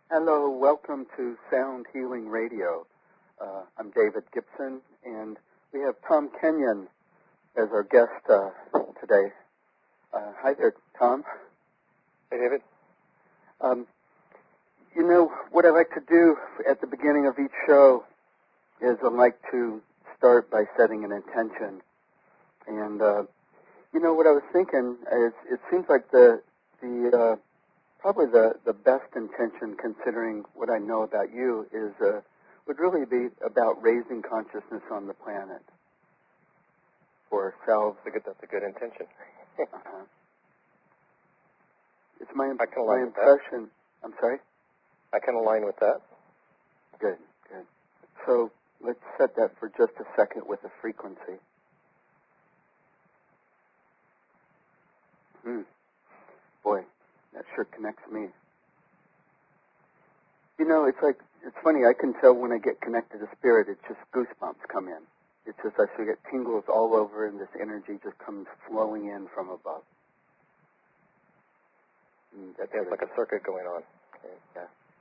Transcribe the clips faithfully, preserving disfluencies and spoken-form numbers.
Hello, welcome to Sound Healing Radio. Uh, I'm David Gibson, and we have Tom Kenyon as our guest uh, today. Uh, hi there, Tom. Hey, David. Um, you know, what I like to do at the beginning of each show is I like to start by setting an intention. And, uh, you know, what I was thinking is it seems like the, the uh, probably the, the best intention, considering what I know about you, is uh, would really be about raising consciousness on the planet for ourselves. That's a good, that's a good intention. uh-huh. It's my, I can my align impression. with that. I'm sorry? I can align with that. Good, good. So let's set that for just a second with a frequency. Hmm. Boy, that sure connects me. You know, it's like, it's funny, I can tell when I get connected to spirit, it's just goosebumps come in. It's just, I should get tingles all over, and this energy just comes flowing in from above. And that's yeah, it's like a circuit going on. Okay. Yeah.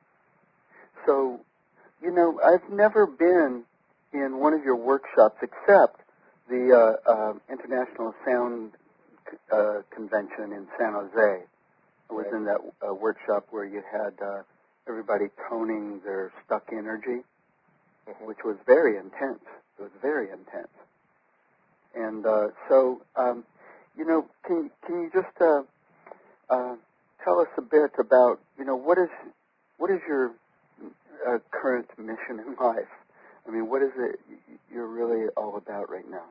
So, you know, I've never been in one of your workshops except the uh, uh, International Sound uh, Convention in San Jose. I was right. in that uh, workshop where you had uh, everybody toning their stuck energy, mm-hmm. which was very intense. It was very intense. And uh, so, um, you know, can can you just uh, uh, tell us a bit about, you know, what is what is your uh, current mission in life? I mean, what is it you're really all about right now?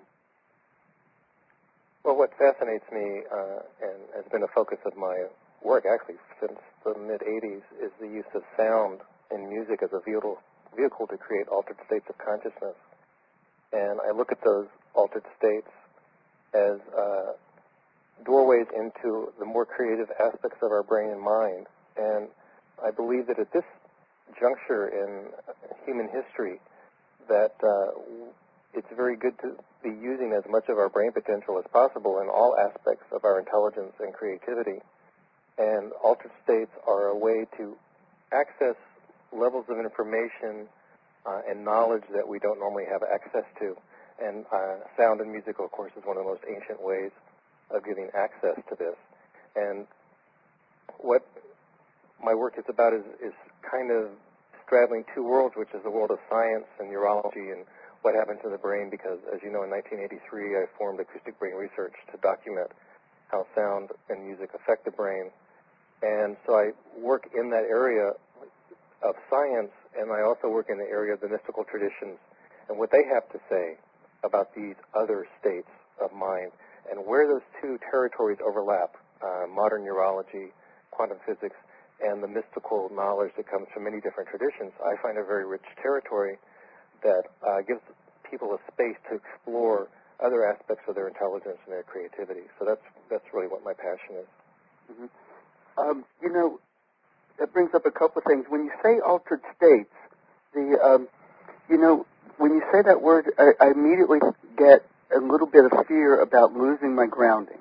Well, what fascinates me uh, and has been a focus of my work, actually, since the mid-eighties, is the use of sound in music as a vehicle, vehicle to create altered states of consciousness. And I look at those altered states as uh, doorways into the more creative aspects of our brain and mind. And I believe that at this juncture in human history, that uh, it's very good to be using as much of our brain potential as possible in all aspects of our intelligence and creativity. And altered states are a way to access levels of information uh, and knowledge that we don't normally have access to. And uh, sound and music, of course, is one of the most ancient ways of giving access to this. And what my work is about is, is kind of straddling two worlds, which is the world of science and neurology and what happens to the brain, because, as you know, in nineteen eighty-three, I formed Acoustic Brain Research to document how sound and music affect the brain. And so I work in that area of science, and I also work in the area of the mystical traditions and what they have to say about these other states of mind and where those two territories overlap, uh, modern neurology, quantum physics, and the mystical knowledge that comes from many different traditions. I find a very rich territory that uh, gives people a space to explore other aspects of their intelligence and their creativity. So that's that's really what my passion is. Mm-hmm. Um, you know, that brings up a couple of things. When you say altered states, the um, you know, when you say that word, I, I immediately get a little bit of fear about losing my grounding.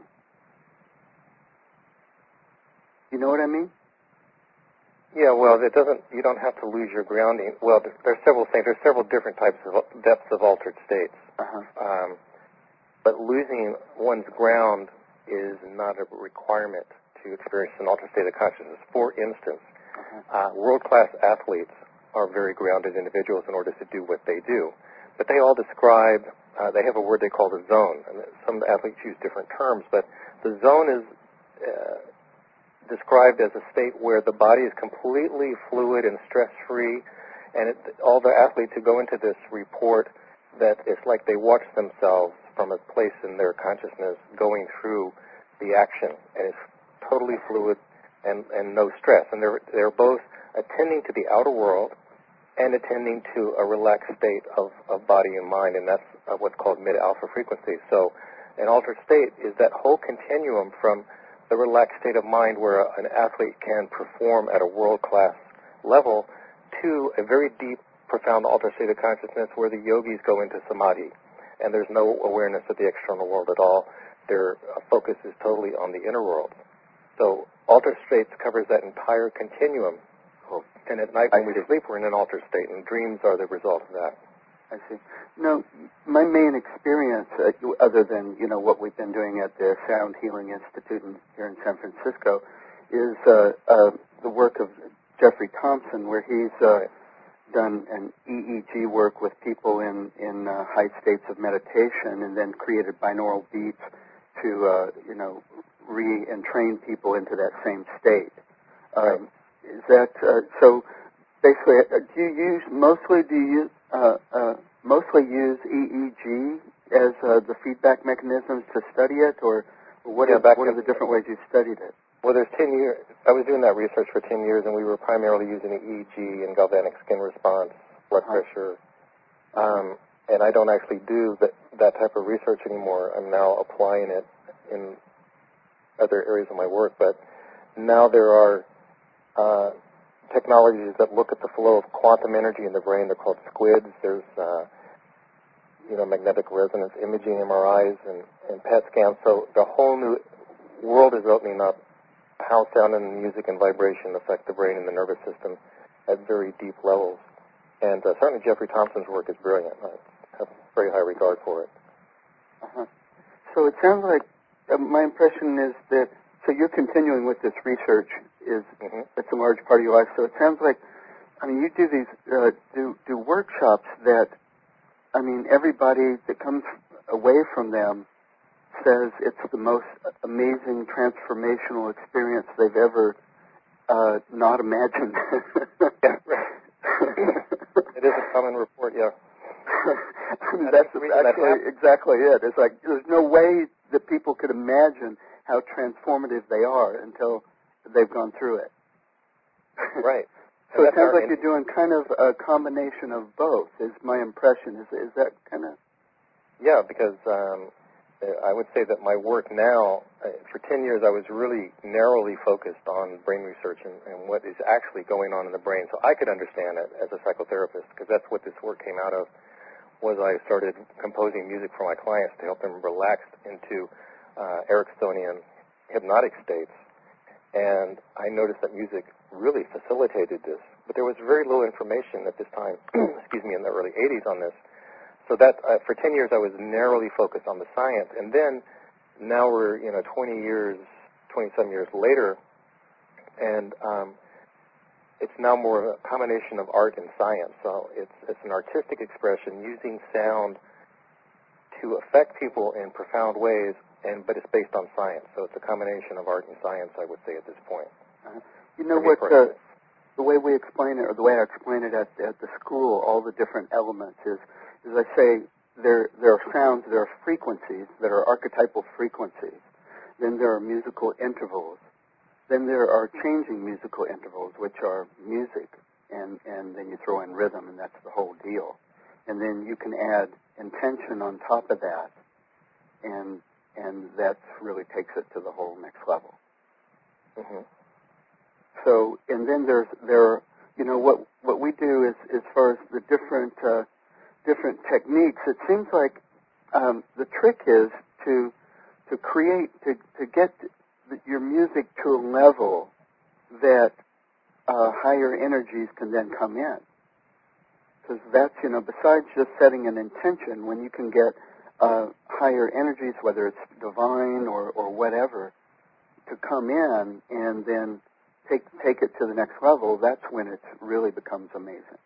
You know what I mean? Yeah, well, it doesn't. You don't have to lose your grounding. Well, there, there's several things. There's several different types of depths of altered states. Uh-huh. Um, but losing one's ground is not a requirement to experience an altered state of consciousness. For instance, uh-huh. uh, world-class athletes are very grounded individuals in order to do what they do. But they all describe, uh, they have a word they call the zone. And some athletes use different terms, but the zone is uh, described as a state where the body is completely fluid and stress-free. And it, all the athletes who go into this report that it's like they watch themselves from a place in their consciousness going through the action. And it's totally fluid and, and no stress. And they're, they're both attending to the outer world and attending to a relaxed state of, of body and mind, and that's uh, what's called mid-alpha frequency. So an altered state is that whole continuum from the relaxed state of mind where an athlete can perform at a world-class level to a very deep, profound altered state of consciousness where the yogis go into samadhi, and there's no awareness of the external world at all. Their focus is totally on the inner world. So altered states covers that entire continuum of And at night when we sleep, we're in an altered state, and dreams are the result of that. I see. No, my main experience, uh, other than, you know, what we've been doing at the Sound Healing Institute in, here in San Francisco, is uh, uh, the work of Jeffrey Thompson, where he's uh, right. done an E E G work with people in, in uh, high states of meditation and then created binaural beats to, uh, you know, re-entrain people into that same state. Um, right. Is that, uh, so basically, uh, do you use, mostly do you use, uh, uh, mostly use E E G as uh, the feedback mechanisms to study it, or what, yeah, is, what are the different ways you studied it? Well, there's ten years. I was doing that research for ten years, and we were primarily using E E G and galvanic skin response, blood uh-huh. pressure. Um, and I don't actually do that, that type of research anymore. I'm now applying it in other areas of my work. But now there are uh, technologies that look at the flow of quantum energy in the brain. They're called SQUIDs. There's, uh, you know, magnetic resonance imaging, M R Is, and, and P E T scans. So the whole new world is opening up. How sound and music and vibration affect the brain and the nervous system at very deep levels. And uh, certainly Jeffrey Thompson's work is brilliant. I have very high regard for it. Uh-huh. So it sounds like, uh, my impression is that, so you're continuing with this research, is mm-hmm. it's a large part of your life. So it sounds like, I mean, you do these, uh, do, do workshops that, I mean, everybody that comes away from them says it's the most amazing transformational experience they've ever uh, not imagined. Yeah, right. It is a common report, yeah. I mean, that's actually exactly it. It's like there's no way that people could imagine how transformative they are until they've gone through it. Right. So it sounds like you're doing kind of a combination of both, is my impression. Is, is that kind of... Yeah, because um, I would say that my work now, uh, for ten years I was really narrowly focused on brain research and, and what is actually going on in the brain. So I could understand it as a psychotherapist, because that's what this work came out of, was I started composing music for my clients to help them relax into uh, Ericksonian hypnotic states. And I noticed that music really facilitated this. But there was very little information at this time, excuse me, in the early eighties on this. So that, uh, for ten years I was narrowly focused on the science. And then, now we're, you know, twenty years, twenty-some years later, and um, it's now more of a combination of art and science. So it's, it's an artistic expression using sound to affect people in profound ways, and but it's based on science. So it's a combination of art and science, I would say, at this point. Uh, you know what, uh, the way we explain it, or the way I explain it at, at the school, all the different elements is, as I say, there, there are sounds, there are frequencies that are archetypal frequencies. Then there are musical intervals. Then there are changing musical intervals, which are music, and, and then you throw in rhythm, and that's the whole deal. And then you can add intention on top of that, and and that really takes it to the whole next level. Mm-hmm. So, and then there's there, you know, what what we do is as far as the different uh, different techniques. It seems like um, the trick is to to create to to get your music to a level that uh, higher energies can then come in. Because that's, you know, besides just setting an intention, when you can get uh, higher energies, whether it's divine or, or whatever, to come in and then take take it to the next level, that's when it really becomes amazing.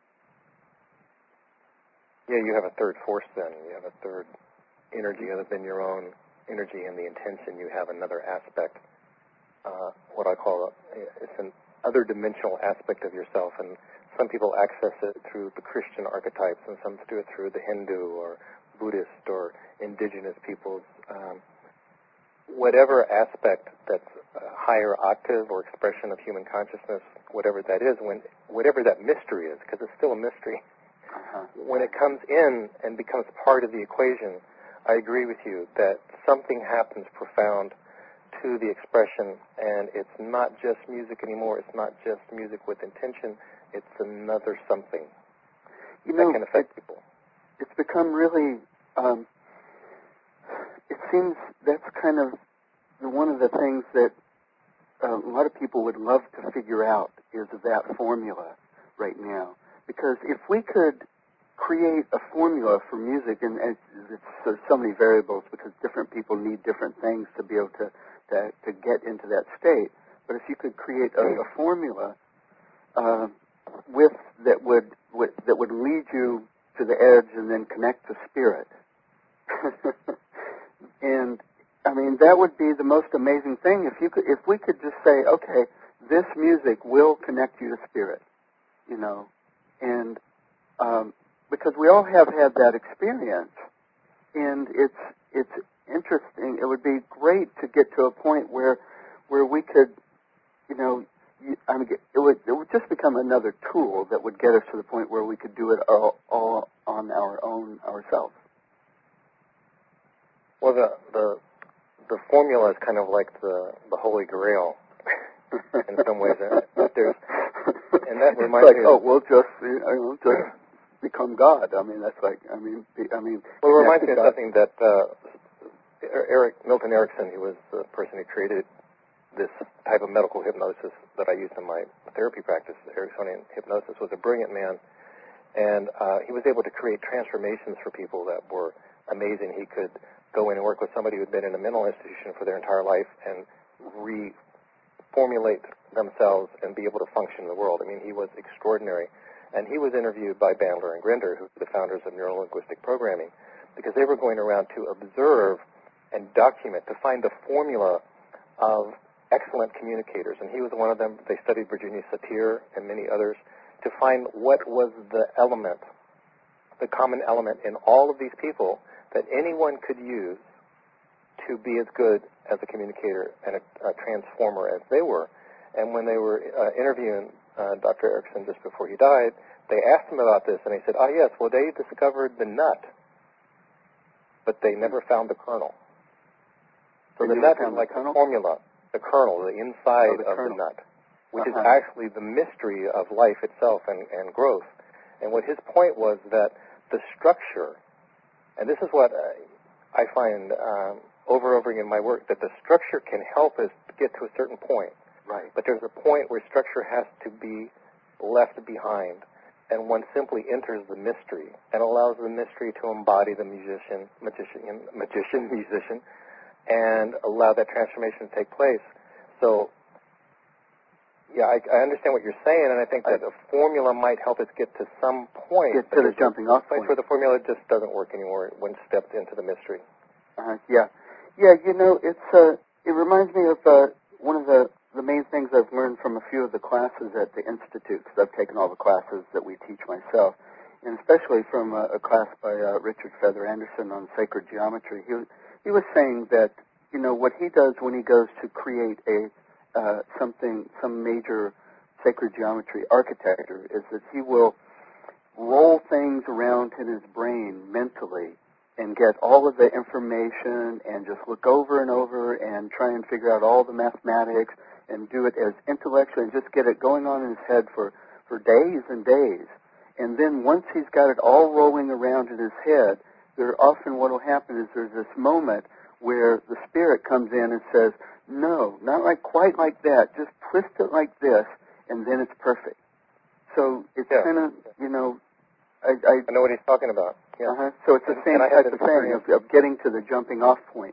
Yeah, you have a third force then. You have a third energy other than your own energy and the intention. You have another aspect, uh, what I call, a, it's an other dimensional aspect of yourself. And some people access it through the Christian archetypes, and some do it through the Hindu or Buddhist or indigenous peoples. Um, whatever aspect that's a higher octave or expression of human consciousness, whatever that is, when whatever that mystery is, because it's still a mystery, uh-huh. when it comes in and becomes part of the equation, I agree with you that something happens profound to the expression, and it's not just music anymore. It's not just music with intention. It's another something you that know, can affect it, people. It's become really, um, it seems that's kind of one of the things that uh, a lot of people would love to figure out is that formula. right now. Because if we could create a formula for music, and it's, it's, there's so many variables because different people need different things to be able to, to, to get into that state. But if you could create a, a formula uh, with that would with, that would lead you to the edge and then connect to spirit, and I mean that would be the most amazing thing. If you could, if we could just say, okay, this music will connect you to spirit, you know, and um, because we all have had that experience, and it's it's interesting. It would be great to get to a point where where we could, you know, I mean, it would it would just become another tool that would get us to the point where we could do it all, all on our own ourselves. Well, the the the formula is kind of like the the Holy Grail in some ways. There's, and that reminds it's like, me. Oh, of, we'll just you know, just become God. I mean, that's like. I mean, I mean. Well, it reminds me of something that uh, Eric Milton Erickson, who was the person who created this type of medical hypnosis that I used in my therapy practice, Ericksonian hypnosis, was a brilliant man, and uh, he was able to create transformations for people that were amazing. He could go in and work with somebody who had been in a mental institution for their entire life and reformulate themselves and be able to function in the world. I mean, he was extraordinary. And he was interviewed by Bandler and Grinder, who were the founders of neuro-linguistic programming, because they were going around to observe and document, to find the formula of excellent communicators. And he was one of them. They studied Virginia Satir and many others to find what was the element, the common element in all of these people that anyone could use to be as good as a communicator and a, a transformer as they were. And when they were uh, interviewing uh, Doctor Erickson just before he died, they asked him about this, and he said, "Ah, yes, well, they discovered the nut, but they never found the kernel." So they the nut is the like kernel? the formula, the kernel, the inside oh, the of kernel. the nut, which uh-huh. is actually the mystery of life itself and, and growth. And what his point was that the structure, and this is what I find um, over and over again in my work, that the structure can help us get to a certain point. Right. But there's a point where structure has to be left behind, and one simply enters the mystery and allows the mystery to embody the musician, magician, magician, musician, and allow that transformation to take place. So, yeah, I, I understand what you're saying, and I think that I, a formula might help us get to some point. Get to the jumping off point. point. Where the formula just doesn't work anymore when stepped into the mystery. Uh, yeah. Yeah, you know, it's uh, it reminds me of uh, one of the, the main things I've learned from a few of the classes at the Institute, because I've taken all the classes that we teach myself, and especially from a, a class by uh, Richard Feather Anderson on sacred geometry. He, he was saying that, you know, what he does when he goes to create a uh, something, some major sacred geometry architecture, is that he will roll things around in his brain mentally and get all of the information and just look over and over and try and figure out all the mathematics and do it as intellectually and just get it going on in his head for, for days and days. And then once he's got it all rolling around in his head, there often what will happen is there's this moment where the spirit comes in and says, no, not like quite like that, just twist it like this, and then it's perfect. So it's yeah. kind of, you know, I, I, I know what he's talking about. Yeah. Uh-huh. So it's the same type of thing of, of getting to the jumping off point.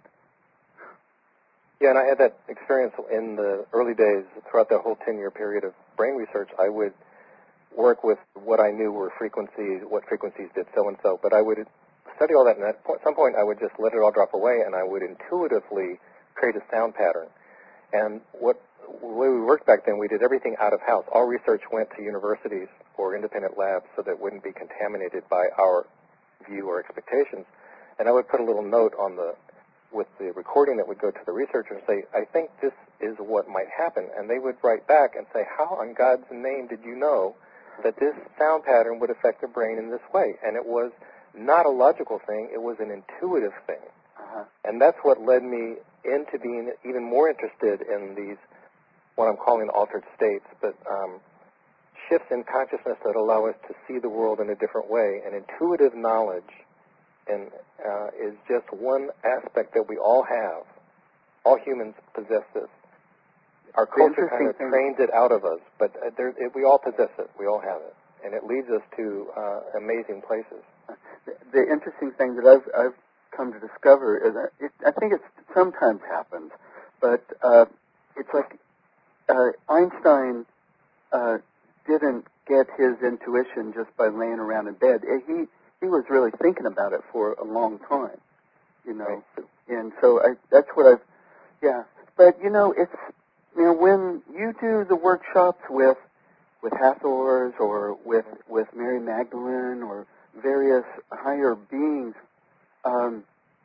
Yeah, and I had that experience in the early days throughout that whole ten-year period of brain research. I would work with what I knew were frequencies, what frequencies did so-and-so, but I would study all that, and at some point I would just let it all drop away, and I would intuitively create a sound pattern. And what the way we worked back then, we did everything out of house. All research went to universities or independent labs so that it wouldn't be contaminated by our view or expectations. And I would put a little note on the with the recording that would go to the researcher and say, I think this is what might happen. And they would write back and say, how in God's name did you know that this sound pattern would affect the brain in this way? And it was not a logical thing, it was an intuitive thing. Uh-huh. And that's what led me into being even more interested in these, what I'm calling altered states, but um, shifts in consciousness that allow us to see the world in a different way. And intuitive knowledge and, uh, is just one aspect that we all have. All humans possess this. our culture kind of trains it out of us, but uh, there, it, we all possess it. We all have it, and it leads us to uh, amazing places. The, the interesting thing that I've I've come to discover is that it, I think it sometimes happens, but uh, it's like uh, Einstein uh, didn't get his intuition just by laying around in bed. He he was really thinking about it for a long time, you know. Right. And so I that's what I've yeah. But you know, it's you know when you do the workshops with with Hathors or with with Mary Magdalene or various higher beings, um,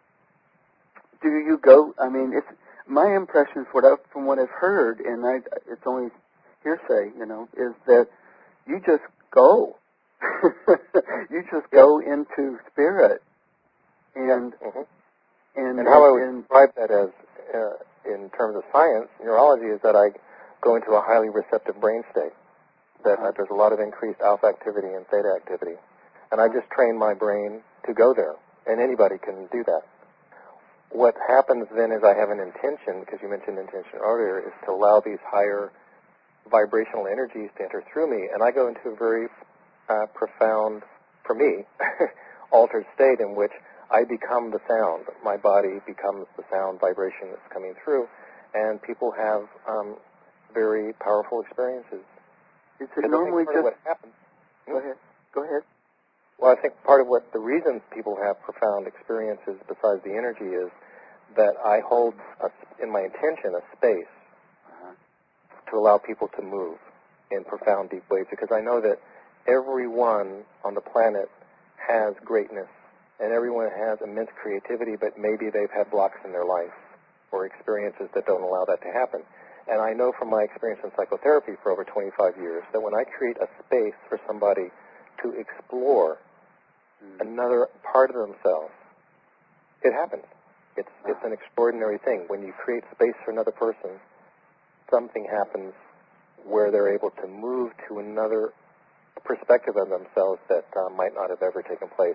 do you go? I mean, it's my impression what I, from what I've heard, and I, it's only hearsay, you know, is that you just go. You just yeah. go into spirit, and yeah. mm-hmm. and, and how I would and, describe that as uh, in terms of science, neurology, is that I go into a highly receptive brain state. That uh, there's a lot of increased alpha activity and theta activity. And I just train my brain to go there, and anybody can do that. What happens then is I have an intention, because you mentioned intention earlier, is to allow these higher vibrational energies to enter through me, and I go into a very uh, profound, for me, altered state in which I become the sound. My body becomes the sound vibration that's coming through, and people have um, very powerful experiences. Is it normally just... what happens... Go ahead. Go ahead. Well, I think part of what the reasons people have profound experiences besides the energy is that I hold, a, in my intention, a space uh-huh. to allow people to move in profound, deep ways, because I know that everyone on the planet has greatness, and everyone has immense creativity, but maybe they've had blocks in their life or experiences that don't allow that to happen. And I know from my experience in psychotherapy for over twenty-five years that when I create a space for somebody to explore another part of themselves, it happens. It's it's an extraordinary thing. When you create space for another person, something happens where they're able to move to another perspective of themselves that uh, might not have ever taken place.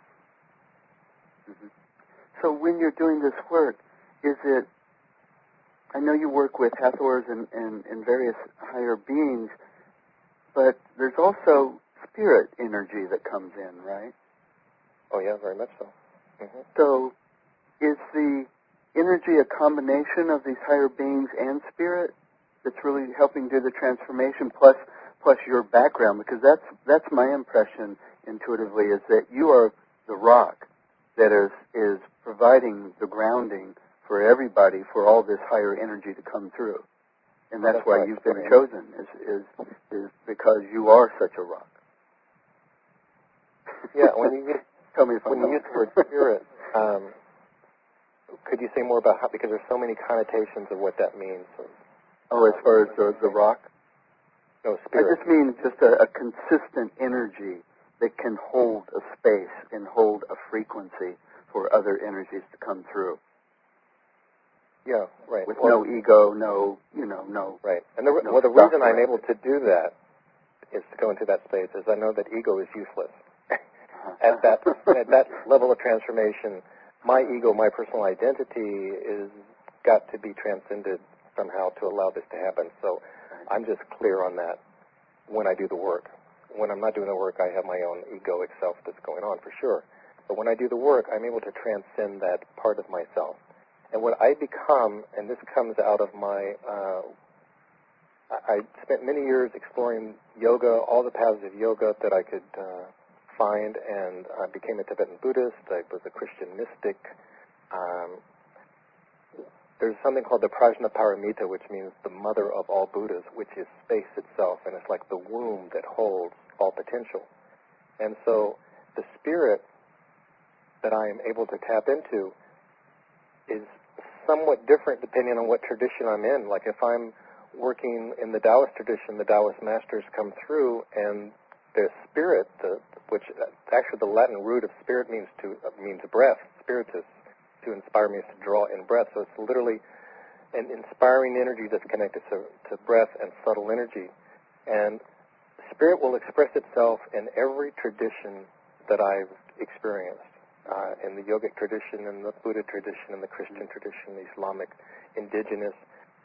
Mm-hmm. So when you're doing this work, is it, I know you work with Hathors and, and, and various higher beings, but there's also spirit energy that comes in, right? Oh, yeah, very much so. Mm-hmm. So is the energy a combination of these higher beings and spirit that's really helping do the transformation, plus plus your background? Because that's that's my impression intuitively, is that you are the rock that is is providing the grounding for everybody, for all this higher energy to come through. And that's, that's why right. you've been chosen, is, is is because you are such a rock. Yeah, when you use, Tell me if when I'm you use the word spirit, um, could you say more about how, because there's so many connotations of what that means. Oh, as far as the, the rock? No, spirit. I just mean just a, a consistent energy that can hold a space and hold a frequency for other energies to come through. Yeah, right. With well, no ego, no, you know, no. Right. And the, no well, the reason I'm around able it. to do that is to go into that space is I know that ego is useless. At that at that level of transformation, my ego, my personal identity, is got to be transcended somehow to allow this to happen. So I'm just clear on that when I do the work. When I'm not doing the work, I have my own egoic self that's going on for sure. But when I do the work, I'm able to transcend that part of myself. And what I become, and this comes out of my, uh, I spent many years exploring yoga, all the paths of yoga that I could uh, find, and I became a Tibetan Buddhist. I was a Christian mystic. Um, there's something called the Prajnaparamita, which means the mother of all Buddhas, which is space itself, and it's like the womb that holds all potential. And so the spirit that I am able to tap into is somewhat different depending on what tradition I'm in. Like if I'm working in the Taoist tradition, the Taoist masters come through, and their spirit, the, which actually the Latin root of spirit means to uh, means breath, spiritus, to inspire means to draw in breath. So it's literally an inspiring energy that's connected to, to breath and subtle energy. And spirit will express itself in every tradition that I've experienced. Uh, in the yogic tradition, in the Buddha tradition, in the Christian tradition, the Islamic, indigenous.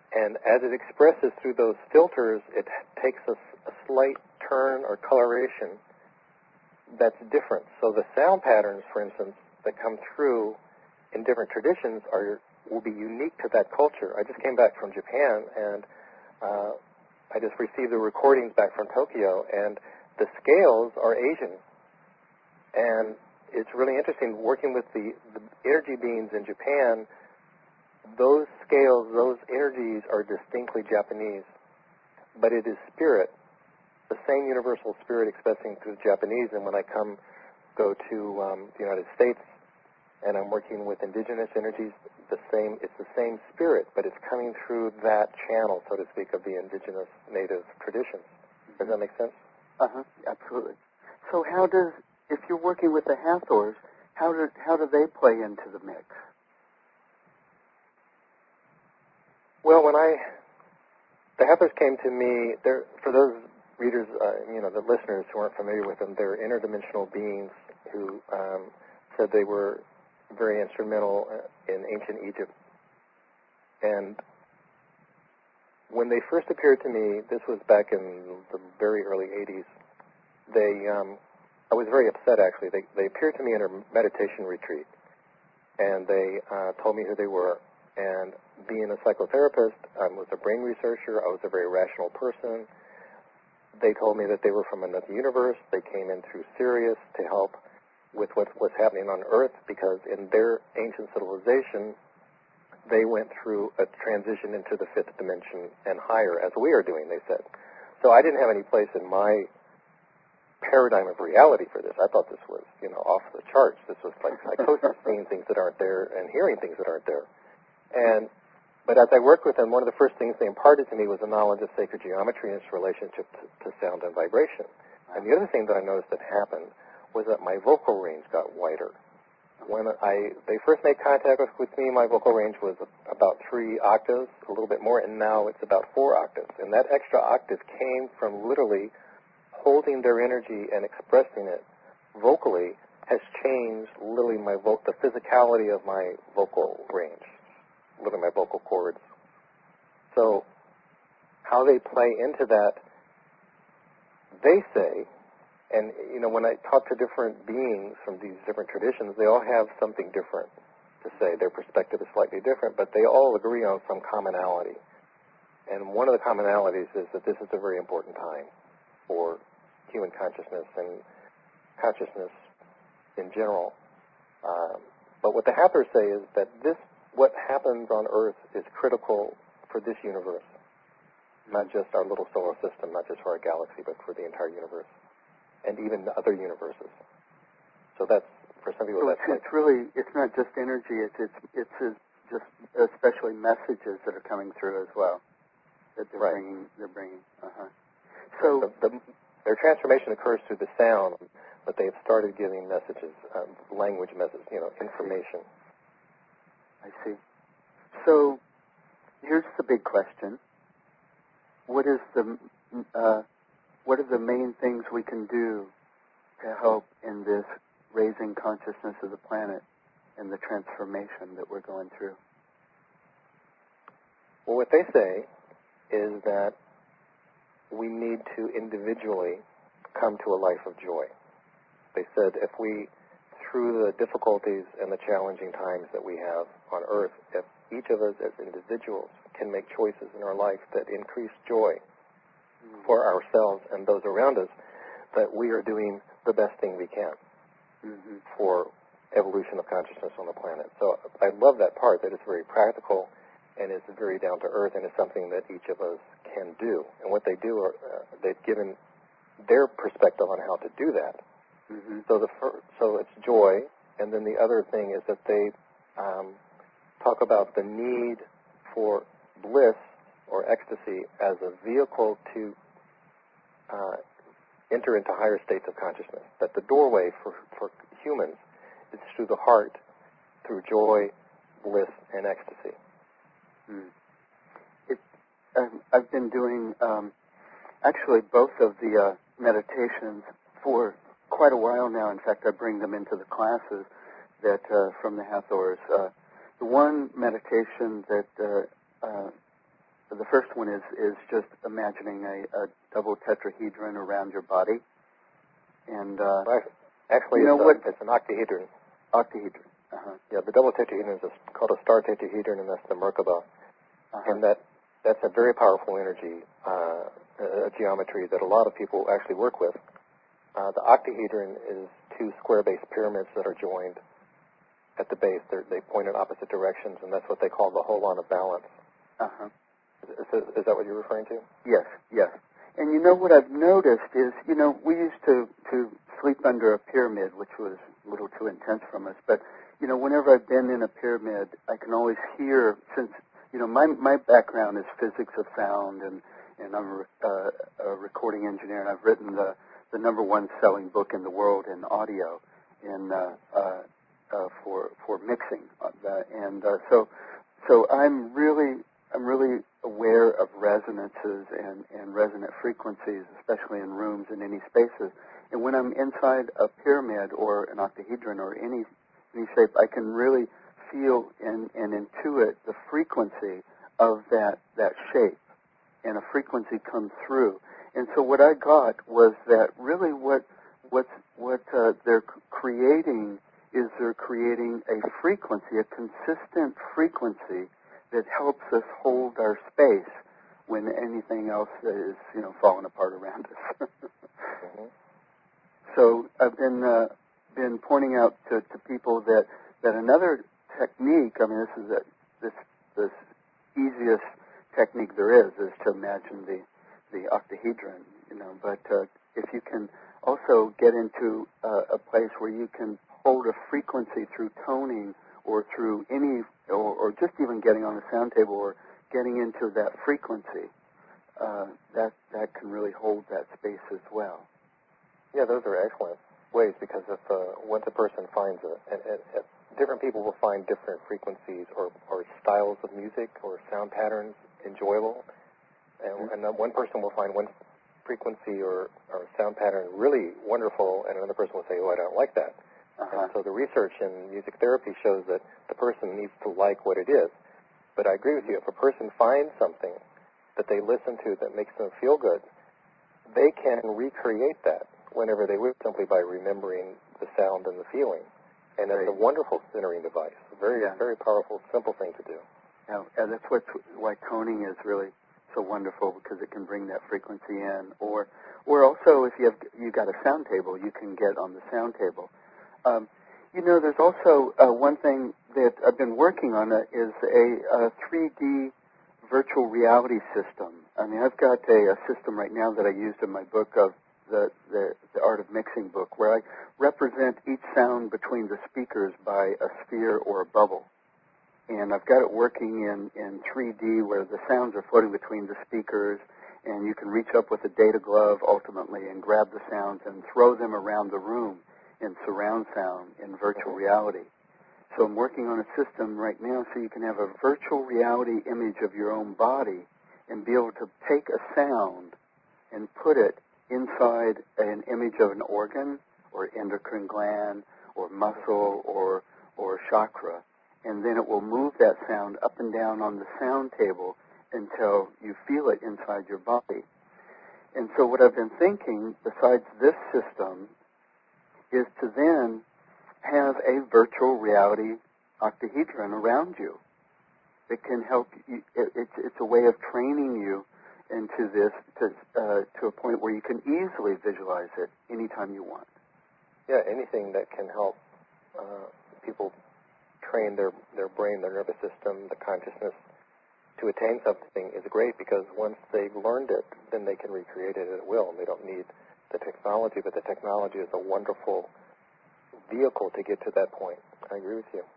And as it expresses through those filters, it takes a, a slight turn or coloration that's different. So the sound patterns, for instance, that come through in different traditions are will be unique to that culture. I just came back from Japan, and uh, I just received the recordings back from Tokyo, and the scales are Asian. And it's really interesting working with the, the energy beings in Japan. Those scales, those energies are distinctly Japanese, but it is spirit, the same universal spirit expressing through the Japanese. And when I come, go to um, the United States, and I'm working with indigenous energies, the same, it's the same spirit, but it's coming through that channel, so to speak, of the indigenous native traditions. Does that make sense? Uh-huh, absolutely. So how does, if you're working with the Hathors, how do, how do they play into the mix? Well, when I, the Hathors came to me, they're, for those readers, uh, you know, the listeners who aren't familiar with them, they're interdimensional beings who um, said they were very instrumental in ancient Egypt. And when they first appeared to me, this was back in the very early eighties, they, um, I was very upset actually. They, they appeared to me in a meditation retreat, and they uh, told me who they were. And being a psychotherapist, I was a brain researcher, I was a very rational person. They told me that they were from another universe. They came in through Sirius to help with what was happening on Earth, because in their ancient civilization, they went through a transition into the fifth dimension and higher, as we are doing, they said. So I didn't have any place in my paradigm of reality for this. I thought this was, you know, off the charts. This was like psychosis, seeing things that aren't there and hearing things that aren't there. And but as I worked with them, one of the first things they imparted to me was a knowledge of sacred geometry and its relationship to, to sound and vibration. And the other thing that I noticed that happened was that my vocal range got wider. When I they first made contact with, with me, my vocal range was about three octaves, a little bit more, and now it's about four octaves. And that extra octave came from literally holding their energy and expressing it vocally has changed literally my vo- the physicality of my vocal range, literally my vocal cords. So how they play into that, they say, and, you know, when I talk to different beings from these different traditions, they all have something different to say. Their perspective is slightly different, but they all agree on some commonality. And one of the commonalities is that this is a very important time for human consciousness and consciousness in general. Um, but what the Hathors say is that this, what happens on Earth, is critical for this universe, not just our little solar system, not just for our galaxy, but for the entire universe, and even the other universes. So that's, for some people, so that's it's, like... it's really, it's not just energy, it's, it's, it's just especially messages that are coming through as well, that they're right. bringing, they're bringing, uh-huh. So... The, the, their transformation occurs through the sound, but they have started giving messages, um, language messages, you know, information. I see. So, here's the big question. What is the, uh, what are the main things we can do to help in this raising consciousness of the planet and the transformation that we're going through? Well, what they say is that we need to individually come to a life of joy. They said if we, through the difficulties and the challenging times that we have on Earth, if each of us as individuals can make choices in our life that increase joy mm-hmm. for ourselves and those around us, that we are doing the best thing we can mm-hmm. for evolution of consciousness on the planet. So I love that part, that it's very practical and it's very down to earth, and it's something that each of us can do. And what they do, are uh, they've given their perspective on how to do that. Mm-hmm. So the fir- so it's joy, and then the other thing is that they um, talk about the need for bliss or ecstasy as a vehicle to uh, enter into higher states of consciousness. That the doorway for, for humans is through the heart, through joy, bliss, and ecstasy. Mm. It, um, I've been doing um, actually both of the uh, meditations for quite a while now. In fact, I bring them into the classes that uh, from the Hathors. Uh, the one meditation that uh, uh, the first one is, is just imagining a, a double tetrahedron around your body. And uh, well, actually, you know it's, what? A, it's an octahedron. Octahedron. Uh-huh. Yeah, the double tetrahedron is a, called a star tetrahedron, and that's the Merkaba. Uh-huh. And that that's a very powerful energy, uh, a geometry that a lot of people actually work with. Uh, the octahedron is two square-based pyramids that are joined at the base. They're, they point in opposite directions, and that's what they call the holon of balance. Uh-huh. Is, is, is that what you're referring to? Yes, yes. And you know what I've noticed is, you know, we used to, to sleep under a pyramid, which was a little too intense from us. But, you know, whenever I've been in a pyramid, I can always hear, since, you know, my my background is physics of sound, and, and I'm a, uh, a recording engineer, and I've written the, the number one selling book in the world in audio in uh, uh, uh, for for mixing. Uh, and uh, so so I'm really I'm really aware of resonances and, and resonant frequencies, especially in rooms and any spaces. And when I'm inside a pyramid or an octahedron or any any shape, I can really feel and, and intuit the frequency of that, that shape, and a frequency comes through. And so what I got was that really what what's, what uh, they're creating is they're creating a frequency, a consistent frequency that helps us hold our space when anything else is, you know, falling apart around us. Mm-hmm. So I've been uh, been pointing out to, to people that, that another technique, I mean, this is a, this this easiest technique there is, is to imagine the the octahedron, you know. But uh, if you can also get into uh, a place where you can hold a frequency through toning or through any, or, or just even getting on the sound table or getting into that frequency, uh, that that can really hold that space as well. Yeah, those are excellent ways, because if uh, once a person finds a, and, and, and different people will find different frequencies or, or styles of music or sound patterns enjoyable, and, mm-hmm. and then one person will find one frequency or, or sound pattern really wonderful, and another person will say, oh, I don't like that. Uh-huh. And so the research in music therapy shows that the person needs to like what it is. But I agree with you. If a person finds something that they listen to that makes them feel good, they can recreate that whenever they wish, simply by remembering the sound and the feeling. And it's right. a wonderful centering device. A very, yeah. very powerful, simple thing to do. Yeah, and that's what, why toning is really so wonderful, because it can bring that frequency in. Or, or also, if you have you got a sound table, you can get on the sound table. Um, you know, there's also uh, one thing that I've been working on uh, is a, a three D virtual reality system. I mean, I've got a, a system right now that I used in my book of the, the, the Art of Mixing book, where I represent each sound between the speakers by a sphere or a bubble. And I've got it working in, in three D, where the sounds are floating between the speakers, and you can reach up with a data glove ultimately and grab the sounds and throw them around the room in surround sound in virtual reality. So I'm working on a system right now so you can have a virtual reality image of your own body and be able to take a sound and put it inside an image of an organ or endocrine gland or muscle or or chakra, and then it will move that sound up and down on the sound table until you feel it inside your body. And so what I've been thinking, besides this system, is to then have a virtual reality octahedron around you. It can help you. It, it's, it's a way of training you into this to, uh, to a point where you can easily visualize it anytime you want. Yeah, anything that can help uh, people train their, their brain, their nervous system, the consciousness to attain something is great, because once they've learned it, then they can recreate it at will. They don't need the technology, but the technology is a wonderful vehicle to get to that point. I agree with you.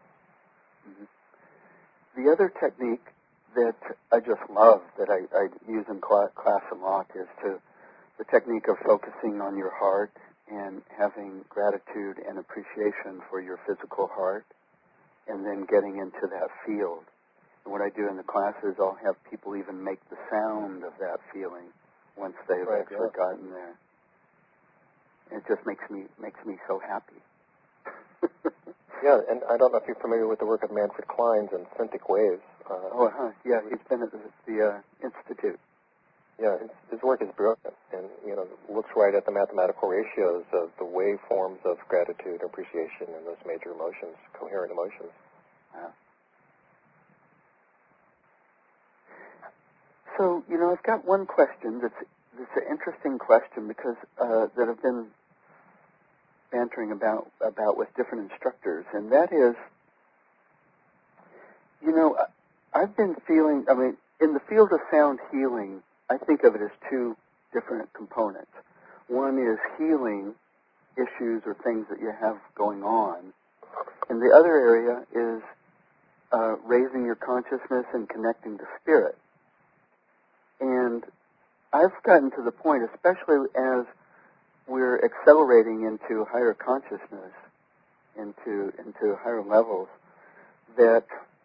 Mm-hmm. The other technique that I just love, that I, I use in class, class a lot, is to the technique of focusing on your heart and having gratitude and appreciation for your physical heart, and then getting into that field. And what I do in the classes, I'll have people even make the sound of that feeling once they've right, actually yeah. gotten there. It just makes me makes me so happy. Yeah, and I don't know if you're familiar with the work of Manfred Klein's and synthic waves. Uh, oh, huh. Yeah, he's been at the, the uh, Institute. Yeah, his, his work is brilliant, and you know, looks right at the mathematical ratios of the waveforms of gratitude, appreciation, and those major emotions, coherent emotions. Wow. So, you know, I've got one question that's that's an interesting question because uh, that I've been bantering about about with different instructors, and that is, you know, I've been feeling. I mean, in the field of sound healing, I think of it as two different components. One is healing issues or things that you have going on, and the other area is uh, raising your consciousness and connecting to spirit. And I've gotten to the point, especially as we're accelerating into higher consciousness, into into higher levels, that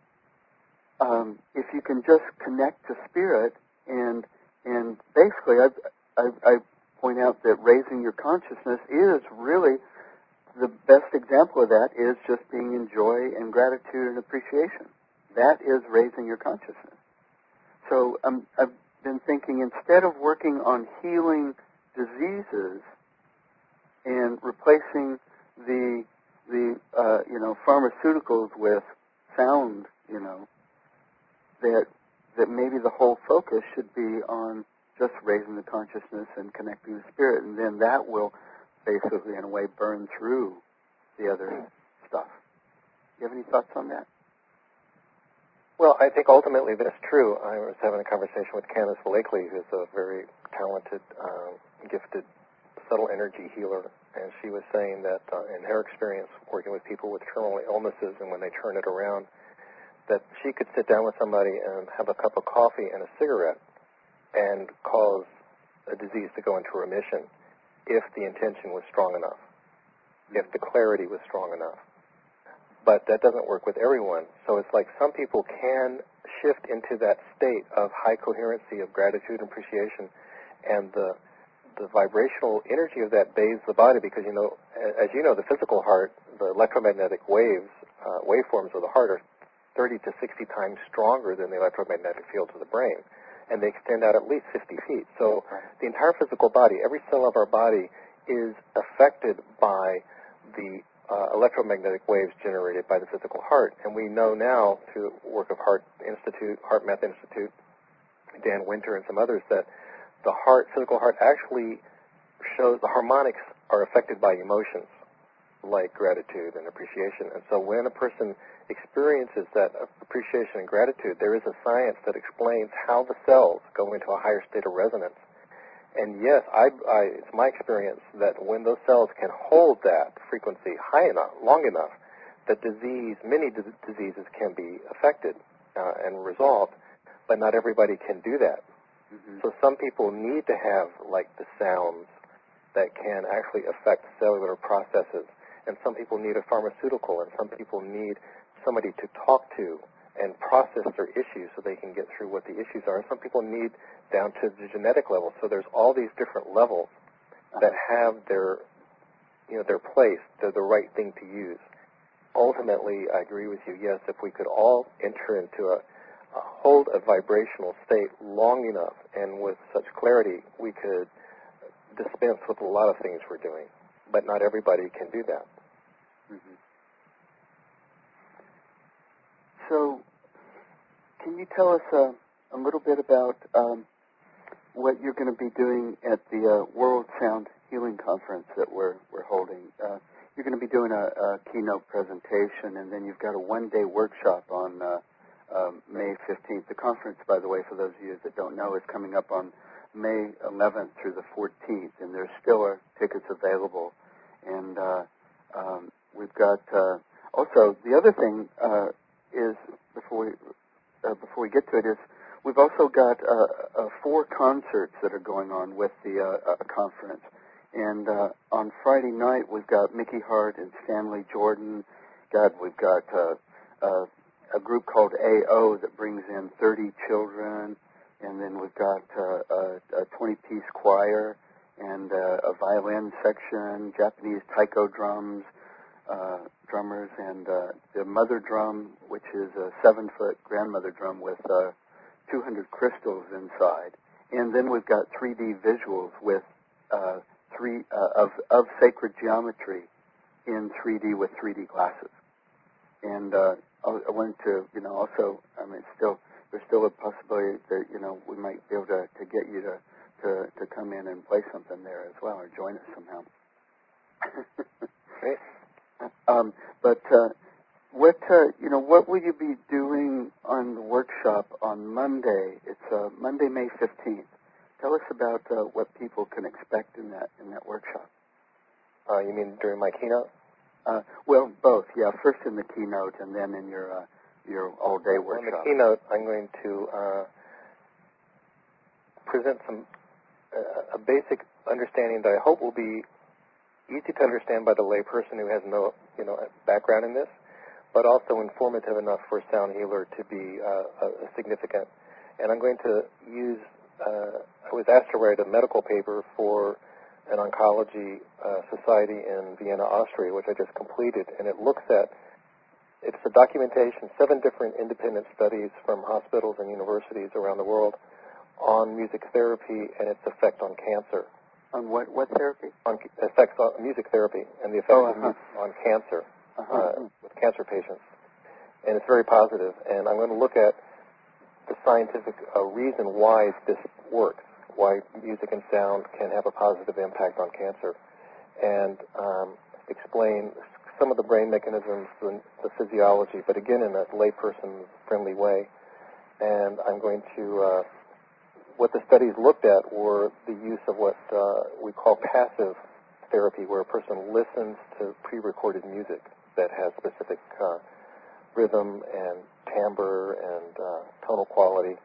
um, if you can just connect to spirit, and and basically, I, I, I point out that raising your consciousness is really the best example of that is just being in joy and gratitude and appreciation. That is raising your consciousness. So um, I've been thinking, instead of working on healing diseases and replacing the the uh, you know pharmaceuticals with sound, you know, that that maybe the whole focus should be on just raising the consciousness and connecting the spirit, and then that will basically, in a way, burn through the other stuff. Do you have any thoughts on that? Well, I think ultimately that's true. I was having a conversation with Candace Blakely, who's a very talented, um, gifted, subtle energy healer, and she was saying that uh, in her experience working with people with terminal illnesses, and when they turn it around, that she could sit down with somebody and have a cup of coffee and a cigarette and cause a disease to go into remission if the intention was strong enough, if the clarity was strong enough. But that doesn't work with everyone. So it's like some people can shift into that state of high coherency of gratitude and appreciation, and the the vibrational energy of that bathes the body, because, you know, as you know, the physical heart, the electromagnetic waves, uh, waveforms of the heart are thirty to sixty times stronger than the electromagnetic fields of the brain, and they extend out at least fifty feet. So the entire physical body, every cell of our body is affected by the uh, electromagnetic waves generated by the physical heart. And we know now through the work of Heart Institute, Heart Math Institute, Dan Winter and some others, that the heart, physical heart actually shows the harmonics are affected by emotions like gratitude and appreciation. And so when a person experiences that appreciation and gratitude, there is a science that explains how the cells go into a higher state of resonance. And yes, I, I, it's my experience that when those cells can hold that frequency high enough, long enough, that disease, many d- diseases can be affected uh, and resolved, but not everybody can do that. Mm-hmm. So some people need to have, like, the sounds that can actually affect cellular processes, and some people need a pharmaceutical, and some people need somebody to talk to and process their issues so they can get through what the issues are. Some people need down to the genetic level. So there's all these different levels that have their, you know, their place. They're the right thing to use. Ultimately, I agree with you. Yes, if we could all enter into a, a hold a vibrational state long enough and with such clarity, we could dispense with a lot of things we're doing. But not everybody can do that. Mm-hmm. So, can you tell us uh, a little bit about um, what you're going to be doing at the uh, World Sound Healing Conference that we're we're holding? Uh, you're going to be doing a, a keynote presentation, and then you've got a one-day workshop on uh, uh, May fifteenth. The conference, by the way, for those of you that don't know, is coming up on May eleventh through the fourteenth, and there still are tickets available. And uh, um, we've got uh, also the other thing. Uh, is before we uh, before we get to it is we've also got uh, uh, four concerts that are going on with the uh, uh, conference, and uh, on Friday night we've got Mickey Hart and Stanley Jordan. God, we've got uh, uh, a group called A O that brings in thirty children, and then we've got uh, a, a twenty-piece choir and uh, a violin section, Japanese taiko drums. Uh, drummers, and uh, the mother drum, which is a seven-foot grandmother drum with uh, two hundred crystals inside. And then we've got three D visuals with uh, three uh, of of sacred geometry in three D with three D glasses. And uh, I wanted to, you know, also, I mean, still there's still a possibility that, you know, we might be able to, to get you to, to to come in and play something there as well, or join us somehow. Great. Um, but uh, what uh, you know, what will you be doing on the workshop on Monday? It's uh, Monday, May fifteenth. Tell us about uh, what people can expect in that in that workshop. Uh, you mean during my keynote? Uh, well, both. Yeah, first in the keynote, and then in your uh, your all-day workshop. On the keynote, I'm going to uh, present some uh, a basic understanding that I hope will be easy to understand by the layperson who has no, you know, background in this, but also informative enough for a sound healer to be uh, uh, significant. And I'm going to use, uh, I was asked to write a medical paper for an oncology uh, society in Vienna, Austria, which I just completed, and it looks at, it's a documentation, seven different independent studies from hospitals and universities around the world on music therapy and its effect on cancer. On what, what therapy? On effects on music therapy and the effects oh, uh-huh. of music on cancer uh-huh. uh, with cancer patients. And it's very positive. And I'm going to look at the scientific uh, reason why this works, why music and sound can have a positive impact on cancer, and um, explain some of the brain mechanisms, the, the physiology, but again in a layperson-friendly way. And I'm going to... Uh, What the studies looked at were the use of what uh, we call passive therapy, where a person listens to pre-recorded music that has specific uh, rhythm and timbre and uh, tonal quality.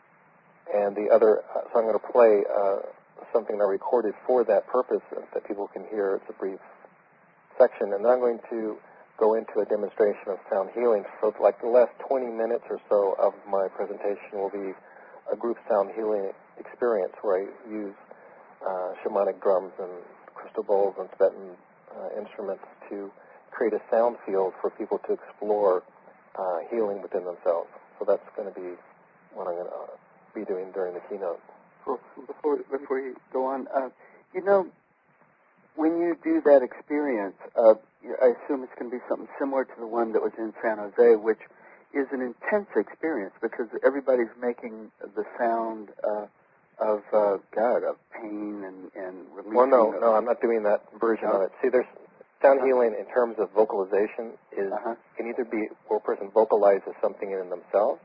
And the other, uh, so I'm going to play uh, something I recorded for that purpose that people can hear. It's a brief section. And then I'm going to go into a demonstration of sound healing. So like the last twenty minutes or so of my presentation will be a group sound healing experience where I use uh, shamanic drums and crystal bowls and Tibetan uh, instruments to create a sound field for people to explore uh, healing within themselves. So that's going to be what I'm going to uh, be doing during the keynote. Cool. Before, before you go on, uh, you know, when you do that experience, uh, I assume it's going to be something similar to the one that was in San Jose, which is an intense experience because everybody's making the sound uh, of, uh, God, of pain and, and releasing. Well, no, of, no, I'm not doing that version no? of it. See, there's sound uh-huh. healing in terms of vocalization is uh-huh. can either be where a person vocalizes something in themselves,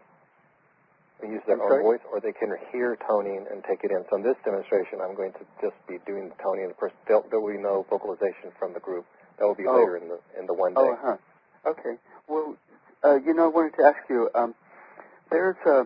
and use their I'm own sorry? voice, or they can hear toning and take it in. So in this demonstration, I'm going to just be doing the toning. The person, there will be no vocalization from the group. That will be oh. later in the in the one day. Oh, uh-huh. Okay. Well, uh, you know, I wanted to ask you. Um, there's a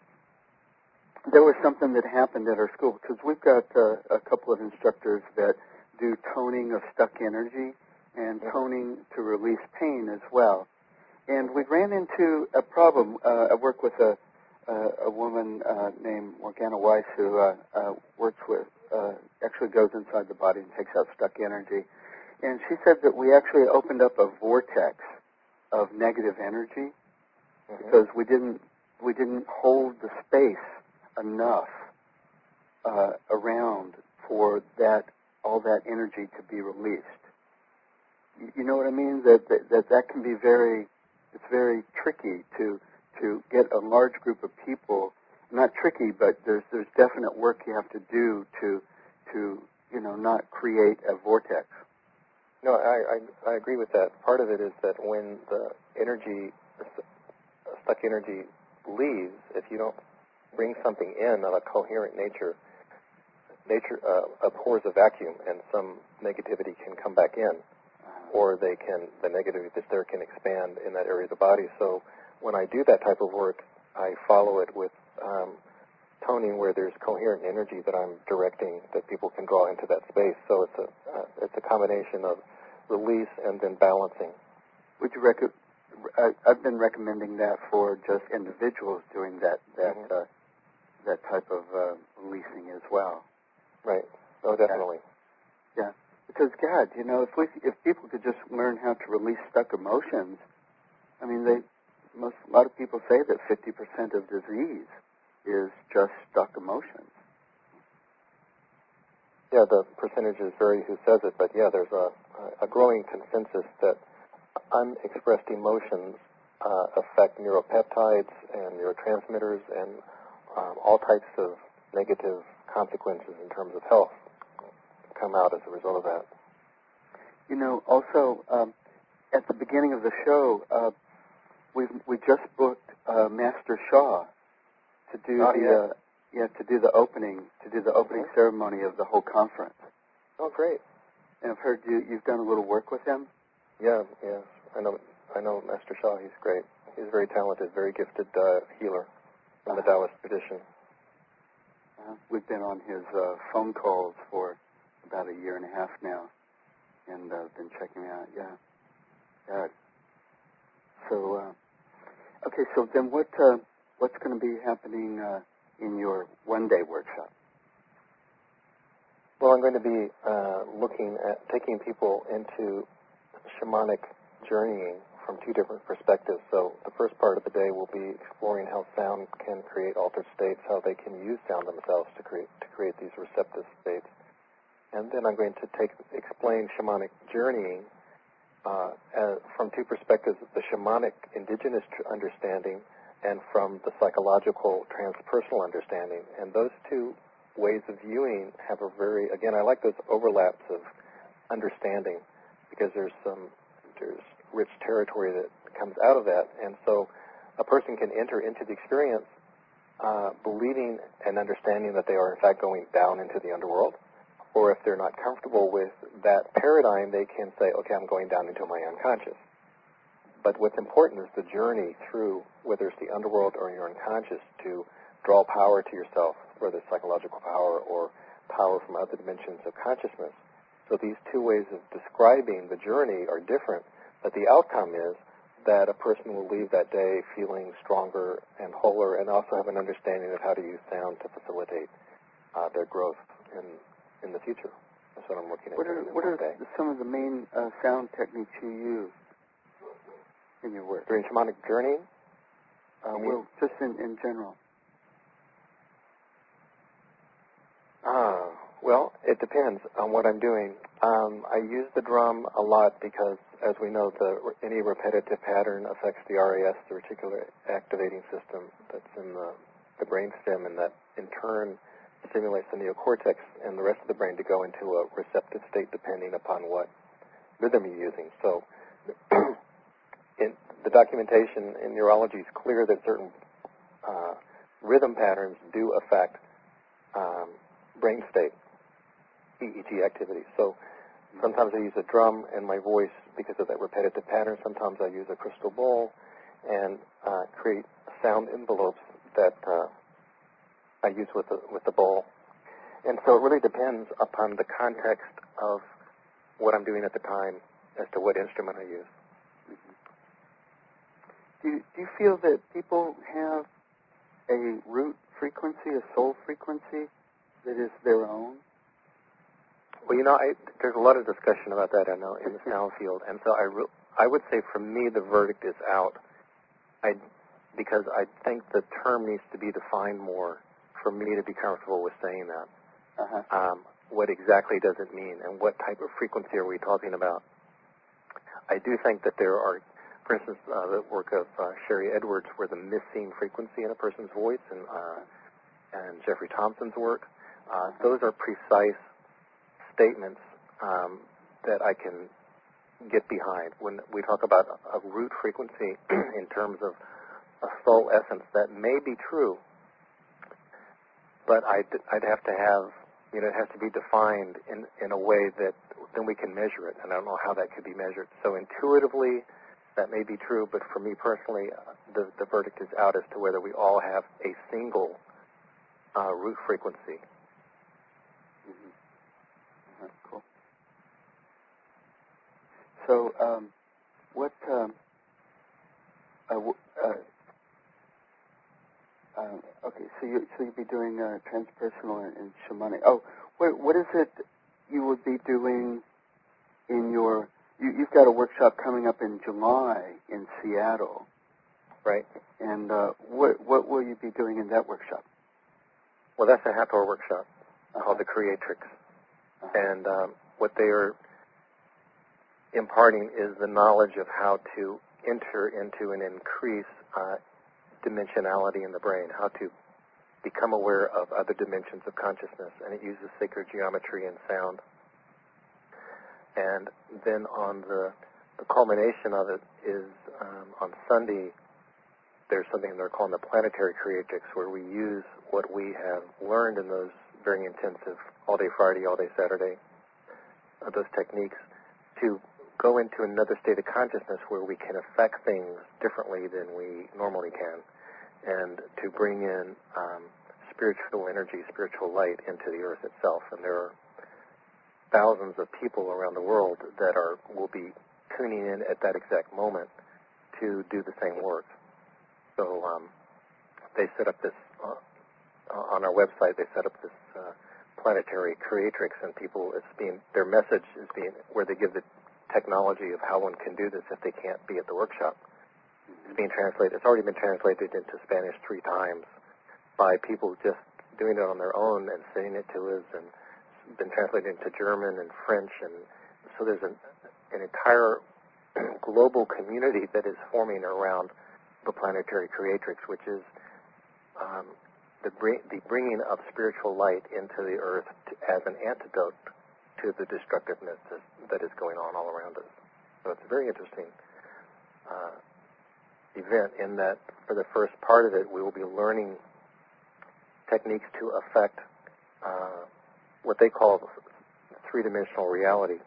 there was something that happened at our school because we've got uh, a couple of instructors that do toning of stuck energy and mm-hmm. toning to release pain as well. And we ran into a problem. Uh, I work with a uh, a woman uh, named Morgana Weiss who uh, uh, works with uh, actually goes inside the body and takes out stuck energy. And she said that we actually opened up a vortex of negative energy mm-hmm. because we didn't we didn't hold the space enough uh, around for that all that energy to be released. You, you know what I mean? That, that that that can be very it's very tricky to to get a large group of people. Not tricky, but there's there's definite work you have to do to to you know not create a vortex. No, I, I I agree with that. Part of it is that when the energy, the stuck energy leaves, if you don't bring something in of a coherent nature, nature uh, abhors a vacuum, and some negativity can come back in, or they can the negativity that's there can expand in that area of the body. So when I do that type of work, I follow it with um, toning where there's coherent energy that I'm directing that people can draw into that space. So it's a uh, it's a combination of release and then balancing. Would you rec- I, I've been recommending that for just individuals doing that that mm-hmm. uh, that type of uh, releasing as well. Right. Oh, definitely. Yeah. yeah. because God, you know, if we if people could just learn how to release stuck emotions, I mean, they most a lot of people say that fifty percent of disease is just stuck emotions. Yeah, the percentages vary who says it, but yeah, there's a a growing consensus that unexpressed emotions uh, affect neuropeptides and neurotransmitters and um, all types of negative consequences in terms of health come out as a result of that. You know, also um, at the beginning of the show, uh, we we just booked uh, Master Shaw to do oh, the yeah. uh, yeah to do the opening to do the opening mm-hmm. ceremony of the whole conference. Oh, great! And I've heard you you've done a little work with him. Yeah, yeah, I know I know Master Shaw. He's great. He's very talented, very gifted uh, healer from uh-huh. the Taoist tradition. Uh, we've been on his uh, phone calls for about a year and a half now, and uh, been checking him out. Yeah, yeah. So, uh, okay. So then, what uh, what's going to be happening uh, in your one-day workshop? Well, I'm going to be uh, looking at taking people into shamanic journeying from two different perspectives. So the first part of the day will be exploring how sound can create altered states, how they can use sound themselves to create to create these receptive states. And then I'm going to take explain shamanic journeying uh, as, from two perspectives: the shamanic indigenous tr- understanding and from the psychological transpersonal understanding. And those two ways of viewing have a very, again, I like those overlaps of understanding because there's some there's rich territory that comes out of that. And so a person can enter into the experience uh, believing and understanding that they are in fact going down into the underworld. Or if they're not comfortable with that paradigm, they can say, okay, I'm going down into my unconscious. But what's important is the journey through, whether it's the underworld or your unconscious, to draw power to yourself, whether it's psychological power or power from other dimensions of consciousness. So these two ways of describing the journey are different, but the outcome is that a person will leave that day feeling stronger and wholer and also have an understanding of how to use sound to facilitate uh, their growth in in the future. That's what I'm looking at. What are, what are day. some of the main uh, sound techniques you use in your work? During shamanic journey? Uh, well, just in, in general. Ah, well, it depends on what I'm doing. Um, I use the drum a lot because, as we know, the, any repetitive pattern affects the R A S, the reticular activating system that's in the, the brainstem, and that in turn stimulates the neocortex and the rest of the brain to go into a receptive state depending upon what rhythm you're using. So in the documentation in neurology is clear that certain uh, rhythm patterns do affect um, brain state, E E G activity. So sometimes I use a drum and my voice because of that repetitive pattern. Sometimes I use a crystal bowl and uh, create sound envelopes that uh, I use with the, with the bowl. And so it really depends upon the context of what I'm doing at the time as to what instrument I use. Mm-hmm. Do you, do you feel that people have a root frequency, a soul frequency that is their own? Well, you know, I, there's a lot of discussion about that, I know, in the sound field. And so I, re- I would say for me the verdict is out I, because I think the term needs to be defined more for me to be comfortable with saying that. Uh-huh. Um, what exactly does it mean, and what type of frequency are we talking about? I do think that there are, for instance, uh, the work of uh, Sherry Edwards, where the missing frequency in a person's voice, and uh, and Jeffrey Thompson's work. Uh, those are precise statements um, that I can get behind. When we talk about a, a root frequency in terms of a soul essence, that may be true. But I'd, I'd have to have, you know, it has to be defined in, in a way that then we can measure it. And I don't know how that could be measured. So intuitively, that may be true. But for me personally, uh, the, the verdict is out as to whether we all have a single uh, root frequency. Mm-hmm. That's cool. So um, what, um, uh, w- uh, Uh, okay, so you so you'd be doing uh, transpersonal and, and shamanic. Oh, what what is it you would be doing in your, you, you've got a workshop coming up in July in Seattle. Right. And uh, what what will you be doing in that workshop? Well, that's a half-hour workshop uh-huh. called the Creatrix. Uh-huh. And um, what they are imparting is the knowledge of how to enter into and increase uh, dimensionality in the brain, how to become aware of other dimensions of consciousness, and it uses sacred geometry and sound. And then on the, the culmination of it is um, on Sunday, there's something they're calling the Planetary Creatrix, where we use what we have learned in those very intensive all-day Friday, all-day Saturday, uh, those techniques, to go into another state of consciousness where we can affect things differently than we normally can, and to bring in um, spiritual energy, spiritual light into the earth itself. And there are thousands of people around the world that are will be tuning in at that exact moment to do the same work. So um, they set up this, uh, on our website, they set up this uh, Planetary Creatrix, and people, it's being, their message is being, where they give the technology of how one can do this if they can't be at the workshop. It's being translated. It's already been translated into Spanish three times by people just doing it on their own and sending it to us, and been translated into German and French, and so there's an, an entire global community that is forming around the Planetary Creatrix, which is um, the, bring, the bringing of spiritual light into the earth to, as an antidote to the destructiveness that is going on all around us. So it's a very interesting uh, event in that for the first part of it, we will be learning techniques to affect uh, what they call three-dimensional reality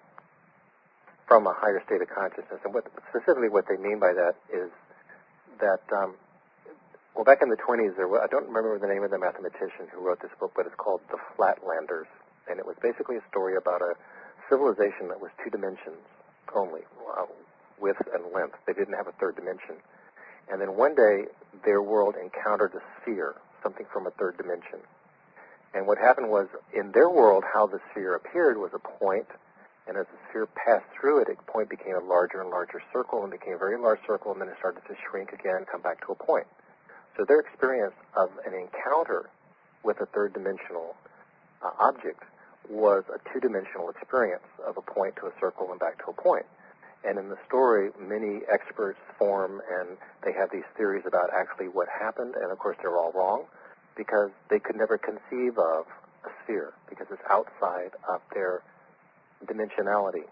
from a higher state of consciousness. And what, specifically what they mean by that is that, um, well, back in the twenties, there was, I don't remember the name of the mathematician who wrote this book, but it's called The Flatlanders. And it was basically a story about a civilization that was two dimensions only, uh, width and length. They didn't have a third dimension. And then one day, their world encountered a sphere, something from a third dimension. And what happened was, in their world, how the sphere appeared was a point, and as the sphere passed through it, the point became a larger and larger circle, and became a very large circle, and then it started to shrink again and come back to a point. So their experience of an encounter with a third-dimensional uh, object was a two-dimensional experience of a point to a circle and back to a point. And in the story, many experts form, and they have these theories about actually what happened, and of course they're all wrong, because they could never conceive of a sphere, because it's outside of their dimensionality.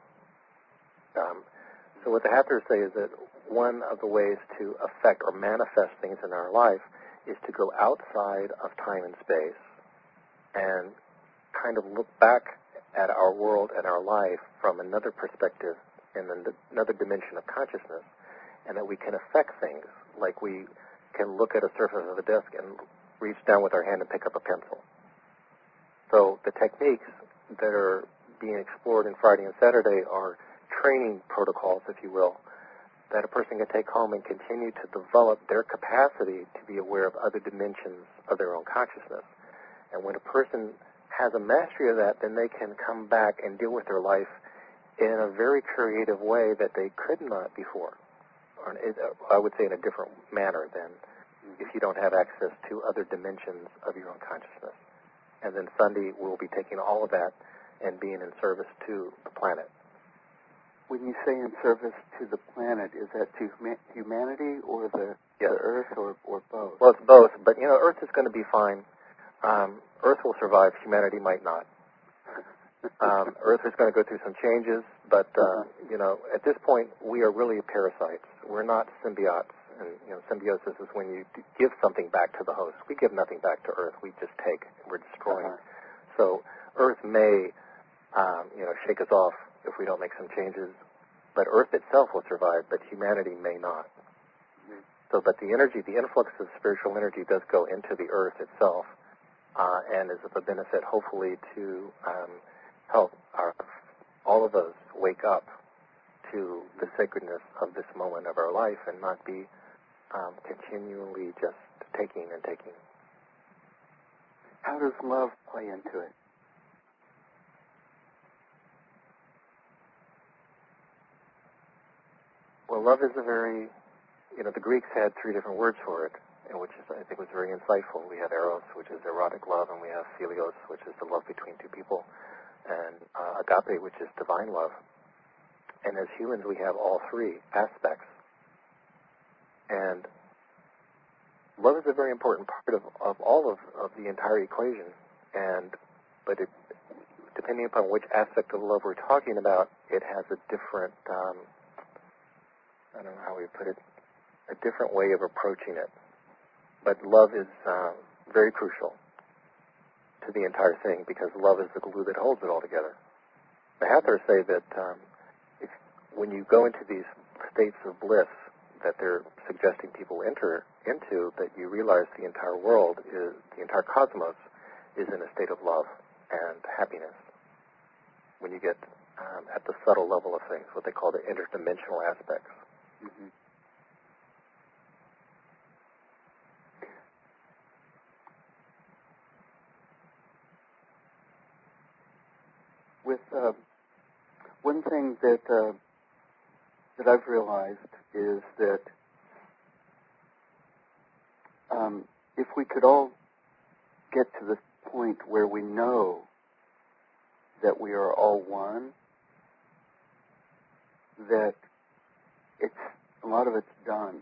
Um, so what the Hathors say is that one of the ways to affect or manifest things in our life is to go outside of time and space and kind of look back at our world and our life from another perspective in another dimension of consciousness, and that we can affect things, like we can look at a surface of a disk and reach down with our hand and pick up a pencil. So the techniques that are being explored in Friday and Saturday are training protocols, if you will, that a person can take home and continue to develop their capacity to be aware of other dimensions of their own consciousness. And when a person has a mastery of that, then they can come back and deal with their life in a very creative way that they could not before. Or I would say in a different manner than if you don't have access to other dimensions of your own consciousness. And then Sunday, we'll be taking all of that and being in service to the planet. When you say in service to the planet, is that to huma- humanity or the, yes. the Earth, or, or both? Well, it's both. But, you know, Earth is going to be fine. Um, Earth will survive. Humanity might not. Um, Earth is going to go through some changes, but, uh, uh-huh. you know, at this point, we are really parasites. We're not symbiotes. And, you know, symbiosis is when you give something back to the host. We give nothing back to Earth. We just take. We're destroying. Uh-huh. So Earth may, um, you know, shake us off if we don't make some changes. But Earth itself will survive, but humanity may not. Mm-hmm. So, but the energy, the influx of spiritual energy does go into the Earth itself, uh, and is of a benefit, hopefully, to um, help our, all of us wake up to the sacredness of this moment of our life and not be um, continually just taking and taking. How does love play into it? Well, love is a very, you know, the Greeks had three different words for it, which is, I think was very insightful. We have eros, which is erotic love, and we have philios, which is the love between two people, and uh, agape, which is divine love. And as humans, we have all three aspects. And love is a very important part of, of all of, of the entire equation. And but it, depending upon which aspect of love we're talking about, it has a different, um, I don't know how we put it, a different way of approaching it. But love is uh, very crucial to the entire thing, because love is the glue that holds it all together. The Hathors say that um, if, when you go into these states of bliss that they're suggesting people enter into, that you realize the entire world is, the entire cosmos is in a state of love and happiness. When you get um, at the subtle level of things, what they call the interdimensional aspects. Mm-hmm. With uh, one thing that uh, that I've realized is that um, if we could all get to the point where we know that we are all one, that it's a lot of it's done.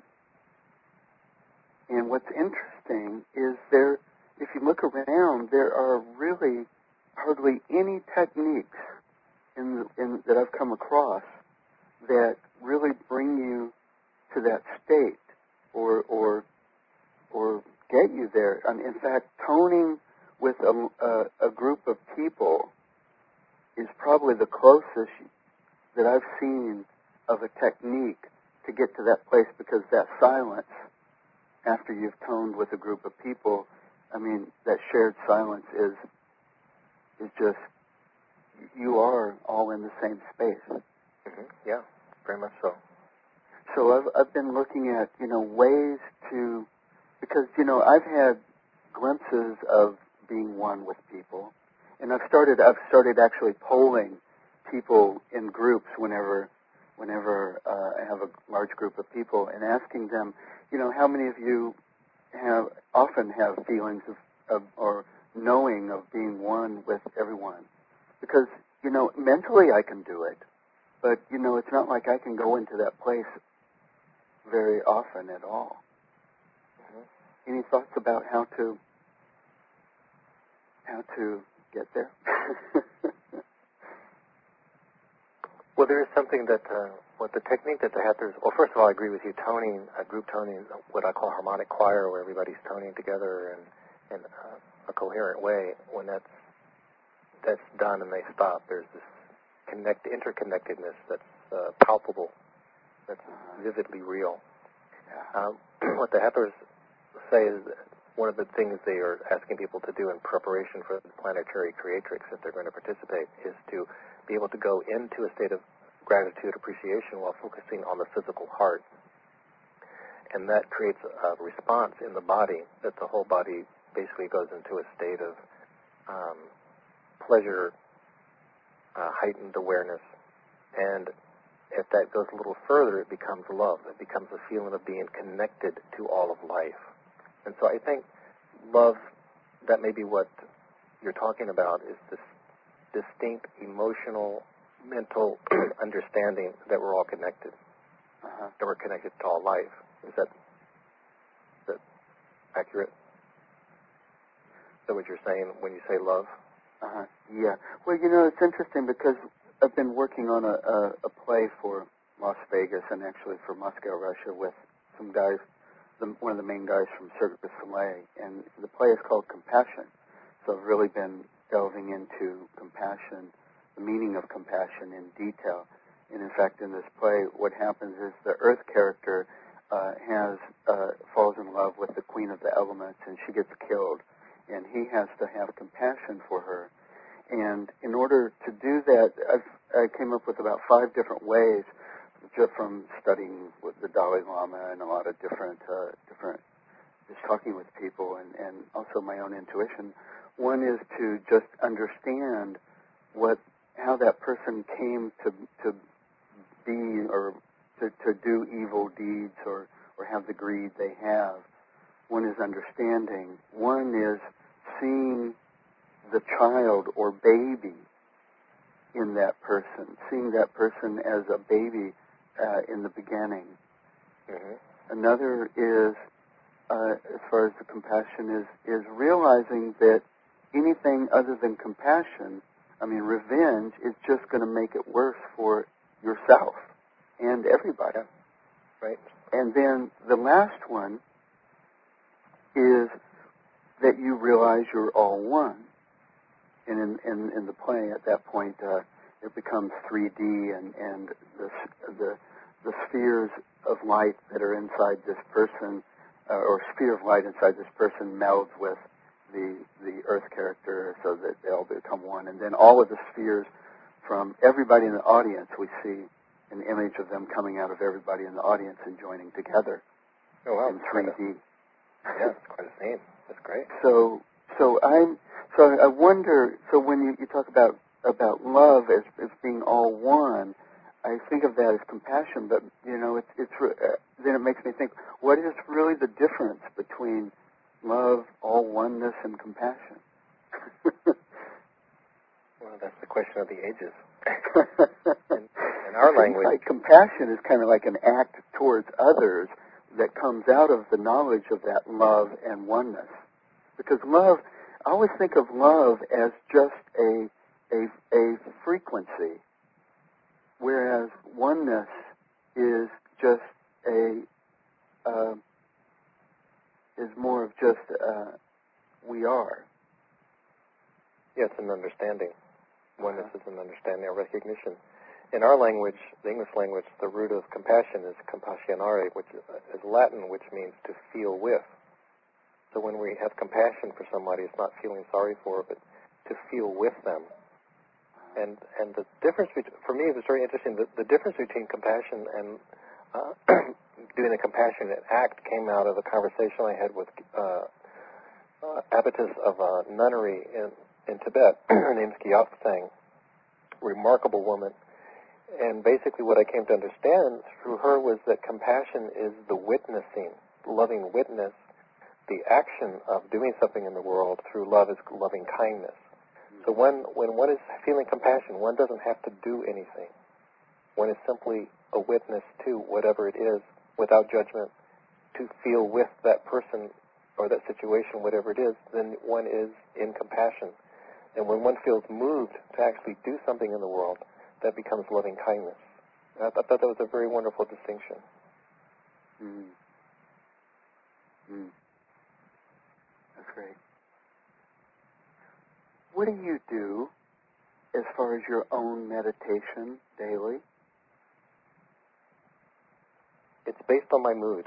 And what's interesting is there, if you look around, there are really hardly any techniques in, the, in that I've come across that really bring you to that state or or or get you there. And in fact, toning with a, a, a group of people is probably the closest that I've seen of a technique to get to that place, because that silence, after you've toned with a group of people, I mean, that shared silence is is just, you are all in the same space. Mm-hmm. Yeah, very much so. So I've I've been looking at, you know, ways to, because, you know, I've had glimpses of being one with people, and I've started I've started actually polling people in groups whenever whenever uh, I have a large group of people, and asking them, you know, how many of you have often have feelings of, of or knowing of being one with everyone? Because, you know, mentally I can do it, but, you know, it's not like I can go into that place very often at all. Mm-hmm. Any thoughts about how to how to get there? Well, there is something that, uh, what the technique that the Hathors, well, first of all, I agree with you, toning, a group toning, what I call harmonic choir, where everybody's toning together in, in uh, a coherent way. When that's, that's done and they stop, there's this connect, interconnectedness that's uh, palpable, that's vividly real. Um, what the Hathors say is that one of the things they are asking people to do in preparation for the planetary creatrix, if they're going to participate, is to be able to go into a state of gratitude, appreciation, while focusing on the physical heart. And that creates a response in the body, that the whole body basically goes into a state of um, pleasure, uh, heightened awareness. And if that goes a little further, it becomes love. It becomes a feeling of being connected to all of life. And so I think love, that may be what you're talking about, is this distinct emotional, mental understanding that we're all connected, uh-huh. that we're connected to all life. Is that, is that accurate? Is that what you're saying when you say love? Uh-huh. Yeah. Well, you know, it's interesting because I've been working on a, a, a play for Las Vegas and actually for Moscow, Russia, with some guys, the, one of the main guys from Cirque du Soleil, and the play is called Compassion. So I've really been delving into compassion, the meaning of compassion in detail. And in fact, in this play, what happens is the Earth character uh, has uh, falls in love with the Queen of the Elements, and she gets killed, and he has to have compassion for her. And in order to do that, I've, I came up with about five different ways, just from studying with the Dalai Lama and a lot of different, uh, different, just talking with people, and, and also my own intuition. One is to just understand what, how that person came to to be or to, to do evil deeds or, or have the greed they have. One is understanding. One is seeing the child or baby in that person, seeing that person as a baby uh, in the beginning. Mm-hmm. Another is, uh, as far as the compassion is, is realizing that anything other than compassion, I mean, revenge, is just going to make it worse for yourself and everybody. Right. And then the last one is that you realize you're all one. And in, in, in the play, at that point, uh, it becomes three D, and, and the, the the spheres of light that are inside this person, uh, or sphere of light inside this person, melds with the the Earth character, so that they all become one. And then all of the spheres from everybody in the audience, we see an image of them coming out of everybody in the audience and joining together oh, wow. in three D. Yeah, it's quite a scene. That's great. So, so I'm, so I wonder. So when you, you talk about about love as as being all one, I think of that as compassion. But you know, it's it's uh, then it makes me think: what is really the difference between love, all oneness, and compassion? Well, that's the question of the ages. in, in our language, like compassion is kind of like an act towards others that comes out of the knowledge of that love and oneness. Because love, I always think of love as just a a, a frequency, whereas oneness is just a uh, is more of just uh, we are. Yeah, it's an understanding. Oneness uh-huh. is an understanding, a recognition. In our language, the English language, the root of compassion is compassionare, which is Latin, which means to feel with. So when we have compassion for somebody, it's not feeling sorry for, but to feel with them. And and the difference between, for me, it was very interesting. The, the difference between compassion and uh, doing a compassionate act came out of a conversation I had with uh, uh, abbotess of a nunnery in in Tibet. Her name's Gyaltsang, remarkable woman. And basically what I came to understand through her was that compassion is the witnessing, loving witness. The action of doing something in the world through love is loving kindness. So when, when one is feeling compassion, one doesn't have to do anything. One is simply a witness to whatever it is, without judgment, to feel with that person or that situation, whatever it is, then one is in compassion. And when one feels moved to actually do something in the world, that becomes loving kindness. I thought that was a very wonderful distinction. Mm. Mm. That's great. What do you do as far as your own meditation daily? It's based on my mood.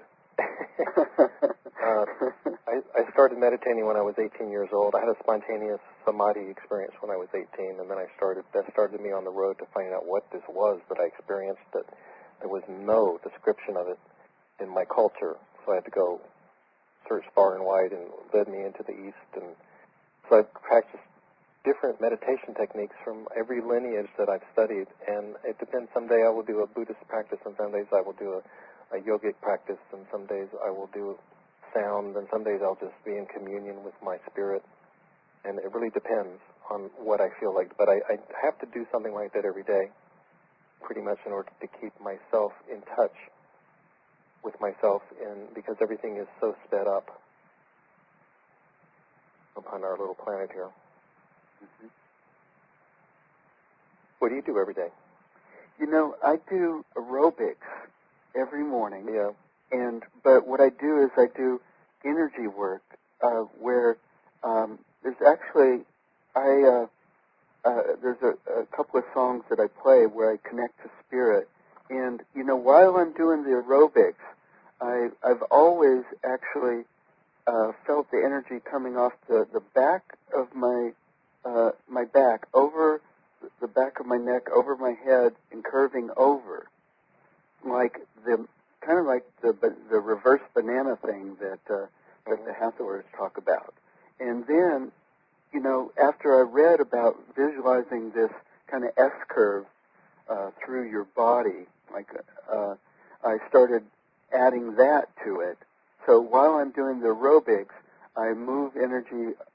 uh, I, I started meditating when I was eighteen years old. I had a spontaneous samadhi experience when I was eighteen, and then I started. That started me on the road to finding out what this was that I experienced. That there was no description of it in my culture, so I had to go search far and wide, and it led me into the East. And so I practiced different meditation techniques from every lineage that I've studied, and it depends. Some day I will do a Buddhist practice, and some days I will do a a yogic practice, and some days I will do sound, and some days I'll just be in communion with my spirit. And it really depends on what I feel like. But I, I have to do something like that every day, pretty much in order to keep myself in touch with myself, and because everything is so sped up upon our little planet here. Mm-hmm. What do you do every day? You know, I do aerobics every morning. Yeah. And but what I do is I do energy work uh, where um, there's actually I uh, uh, there's a, a couple of songs that I play where I connect to spirit. And you know, while I'm doing the aerobics, I I've always actually uh, felt the energy coming off the, the back of my uh, my back over the back of my neck, over my head, and curving over. Like the kind of like the the reverse banana thing that uh, that mm-hmm. the Hathors talk about, and then you know after I read about visualizing this kind of S curve uh, through your body, like uh, I started adding that to it. So while I'm doing the aerobics, I move energy